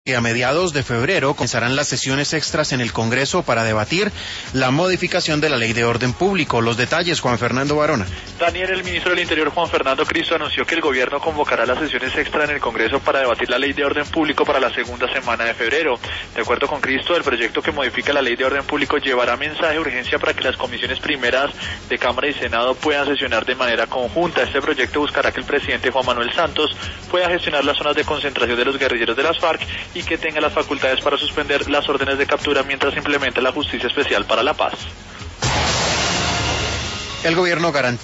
Y a mediados de febrero comenzarán las sesiones extras en el Congreso para debatir la modificación de la Ley de Orden Público. Los detalles, Juan Fernando Barona. Daniel, el ministro del Interior, Juan Fernando Cristo, anunció que el gobierno convocará las sesiones extras en el Congreso para debatir la Ley de Orden Público para la segunda semana de febrero. De acuerdo con Cristo, el proyecto que modifica la Ley de Orden Público llevará mensaje de urgencia para que las comisiones primeras de Cámara y Senado puedan sesionar de manera conjunta. Este proyecto buscará que el presidente Juan Manuel Santos pueda gestionar las zonas de concentración de los guerrilleros de las FARC y que tenga las facultades para suspender las órdenes de captura mientras implementa la Justicia Especial para la Paz. El gobierno garantiza